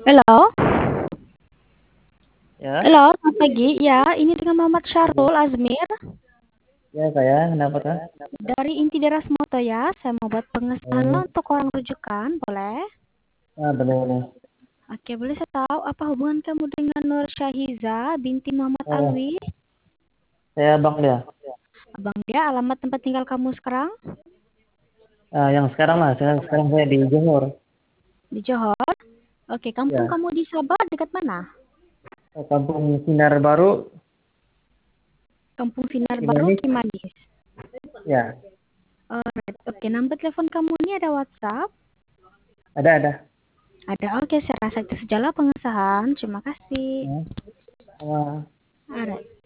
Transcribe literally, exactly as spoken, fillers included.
Halo, Ya, halo, selamat pagi. Ya, ini dengan Muhammad pagi. Syarul Azmir Ya saya, kenapa kah? dari Inti Deras Moto ya. Saya mau buat pengesahan lo Oh, untuk orang rujukan, boleh? ah, boleh, boleh. Oke, boleh saya tahu apa hubungan kamu dengan Nur Syahiza binti Muhammad Oh, Alwi? saya Bang dia. Abang dia, alamat tempat tinggal kamu sekarang Ah, yang sekarang lah, saya sekarang saya di Johor. di Johor. Oke, kampung Ya, kamu di Sabah dekat mana? eh, Kampung Sinar Baru, Kampung Sinar Baru, Cimanis. Cimanis. Ya, Alright. Oke, nomor telepon kamu ini ada WhatsApp? ada, ada. Ada. Oke, saya rasa itu sejalan pengesahan. Terima kasih. Ya, sama. Alright.